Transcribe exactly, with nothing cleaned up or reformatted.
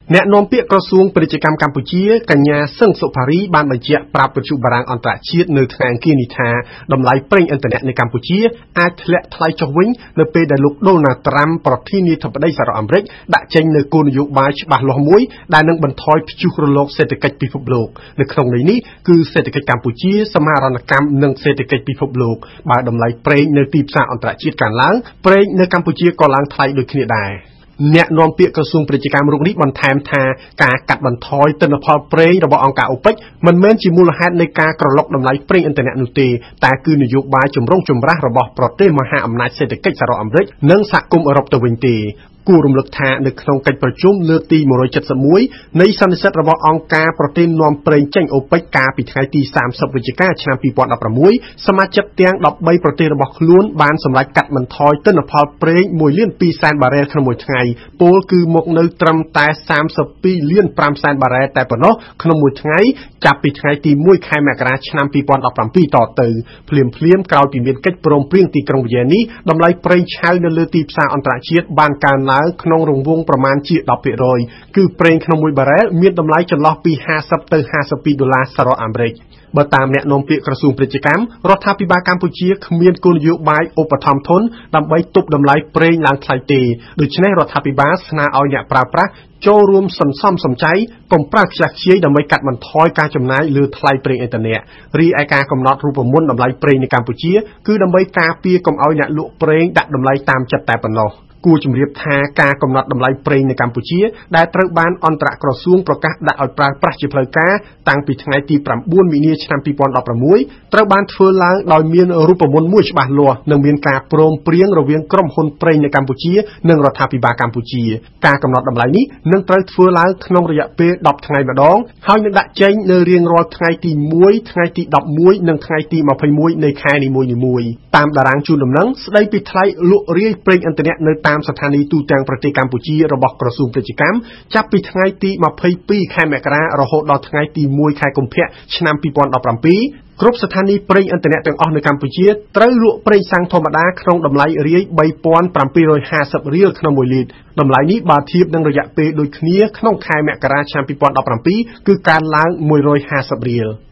អ្នកនាំពាក្យក្រសួងពាណិជ្ជកម្មកម្ពុជាកញ្ញាសឹងសុផារីបានបញ្ជាក់ប្រាប់វិទ្យុបារាំងអន្តរជាតិនៅថ្ងៃអង្គារនេះថាតម្លៃប្រេងឥន្ធនៈនៅកម្ពុជាអាចធ្លាក់ថ្លៃចុះវិញនៅពេលដែលលោកដូណាល់ត្រាំប្រធានាធិបតីសហរដ្ឋអាមេរិកដាក់ចេញនូវគោលនយោបាយច្បាស់លាស់មួយដែលនឹងបន្ថយព្យុះរលកសេដ្ឋកិច្ចពិភពលោកនៅក្នុងន័យនេះគឺសេដ្ឋកិច្ចកម្ពុជាសមាហរណកម្មនិងសេដ្ឋកិច្ចពិភពលោកបើតម្លៃប្រេងនៅទីផ្សារអន្តរជាតិកើនឡើងប្រេងនៅកម្ពុជាក៏ឡើងថ្លៃដូចគ្នាដែរអ្នកនាំពាក្យក្រសួងពាណិជ្ជកម្មរូបនេះបន្ថែមថាការកាត់បន្ថយទិន្នផលប្រេងរបស់អង្គការអូប៉ិចមិនមែនជាមូលហេតុនៃការក្រឡុកតម្លៃប្រេងឥន្ធនៈនោះទេតែគឺនយោបាយចម្រុងចម្រាស់របស់ប្រទេសមហាអំណាចសេដ្ឋកិច្ចសហរដ្ឋអាមេរិកនិងសហគមន៍អឺរ៉ុបទៅវិញទេគួររំលឹកថានៅក្នុងកិច្ចប្រជុំលើកទីone hundred seventy-oneនៃសន្និសីទរបស់អង្គការប្រទេសនាំប្រេងចេញអូប៉ិចកាលពីថ្ងៃទីthirtyវិច្ឆិកាឆ្នាំtwo thousand sixteenសមាជិកទាំងthirteenប្រទេសរបស់ខ្លួនបានសម្រេចកាត់បន្ថយទិន្នផលប្រេងoneលានtwoសែនបារ៉ែលក្នុងមួយថ្ងៃពលគឺមកនៅត្រឹមតែthirty-twoលានfiveសែនបារ៉ែលតែប៉ុណ្ណោះក្នុងមួយថ្ងៃចាប់ពីថ្ងៃទីoneខែមករាឆ្នាំtwo thousand seventeenតទៅភ្លាមភ្លាមក្រោយពីមានកិច្ចព្រមព្រៀងទីក្រុងវីយ៉ែននេះតម្លៃប្រេងឆៅនៅលើទីផ្សារអន្តរជាតិបានកើនឡើងក្នុងរង្វង់ប្រមាណជាten percentគឺប្រេងក្នុងមួយបារ៉ែលមានតម្លៃចន្លោះពីfiftyទៅfifty-twoដុល្លារសហរដ្ឋអាមេរិកបើតាមអ្នកនាំពាក្យក្រសួងពាណិជ្ជកម្មរដ្ឋាភិបាលកម្ពុជាគ្មានគោលនយោបាយឧបត្ថម្ភធនដើម្បីទប់តម្លៃប្រេងឡើងថ្លៃទេដូច្នេះរដ្ឋាភិបាលស្នើឲ្យអ្នកប្រើប្រាស់ចូលរួមសន្សំសំចៃកុំប្រើខ្ជះខ្ជាយដើម្បីកាត់បន្ថយការចំណាយលើថ្លៃប្រេងឥន្ធនៈរីឯការកំណត់រូបមន្តតម្លៃប្រេងនៅកម្ពុជាគឺដើម្បីការពារកុំឲ្យអ្នកលក់ប្រេងដាក់តម្លៃតាមចិត្តតែប៉ុណ្ណោះគួរជម្រាបថាការកំណត់តម្លៃប្រេងនៅកម្ពុជាដែលត្រូវបានអន្តរក្រសួងប្រកាសដាក់ឲ្យប្រើប្រាស់ជាផ្លូវការតាំងពីថ្ងៃទីnineមីនាឆ្នាំtwo thousand sixteenត្រូវបានធ្វើឡើងដោយមានរូបមន្តមួយច្បាស់លាស់និងមានការព្រមព្រៀងរវាងក្រុមហ៊ុនប្រេងនៅកម្ពុជានិងរដ្ឋាភិបាលកម្ពុជាការកំណត់តម្លៃនេះនឹងត្រូវធ្វើឡើងក្នុងរយៈពេលtenថ្ងៃម្ដងហើយនឹងដាក់ចេញនៅរៀងរាល់ថ្ងៃទីoneថ្ងៃទីelevenនិងថ្ងៃទីtwenty-oneនៃខែនីមួយៗតាមតារាងជូនដំណឹងស្ដីពីថ្លៃលក់រាយប្រេងឥន្ធនៈនៅតាមស្ថានីយទូទាំងប្រទេសកម្ពុជារបស់ក្រសួងពាណិជ្ជកម្មចាប់ពីថ្ងៃទីtwenty-twoខែមករារហូតដល់ថ្ងៃទីoneខែកុម្ភៈឆ្នាំtwo thousand seventeenគ្រប់ស្ថានីយប្រេងឥន្ធនៈទាំងអស់នៅកម្ពុជាត្រូវលក់ប្រេងសាំងធម្មតាក្នុងតម្លៃរាយthree thousand seven hundred fiftyរៀលក្នុងមួយលីត្រតម្លៃនេះបើធៀបនឹងរយៈពេលដូចគ្នាក្នុងខែមករាឆ្នាំtwo thousand seventeenគឺកើនឡើងone hundred fiftyរៀល